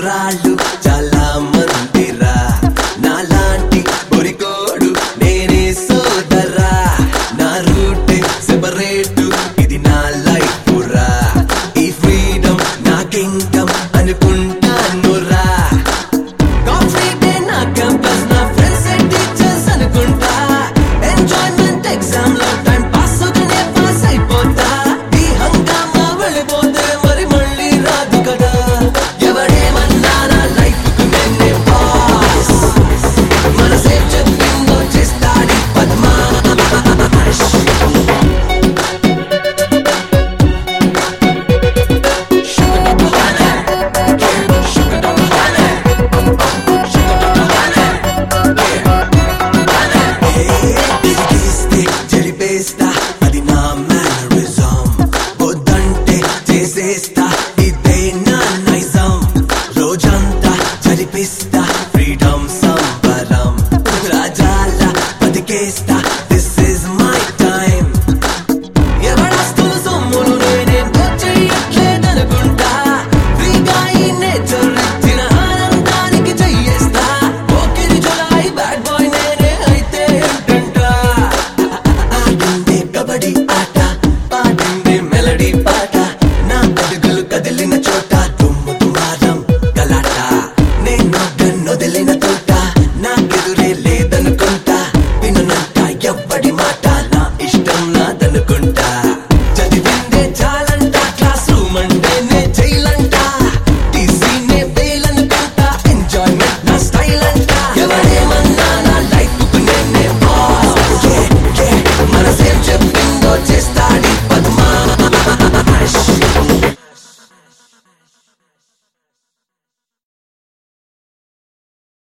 కుర్రాళ్ళు చాలా మందిరా నాలాంటి బొరికోడు నేనే సోదరా నా రూటే సెపరేట్ ఇది నా లైఫ్ రా ఈ ఫ్రీడమ్ నా కింగ్డమ్ అనుకుంటాను రా కాఫీడే నా క్యాంపస్ నా ఫ్రెండ్స్ అండ్ టీచర్స్ అనుకుంటా ఎంజాయ్మెంట్ ఎగ్జామ్ లో టైం పాస్ అవుతూనే పాస్ అయిపోతా ఈ హంగామా వెళ్ళిపోతే మరి మళ్ళీ రాదు కదా ఎవడేమన్నా నా లైఫ్ కు నేనే బాస్ మనసే చెప్పిందో చేస్తాడి పద్మాష్ జరిపేస్తా అది నా మేనరిజం వద్దంటే చేసేస్తా ఇదే నా నైజం రోజంతా జరిపిస్తా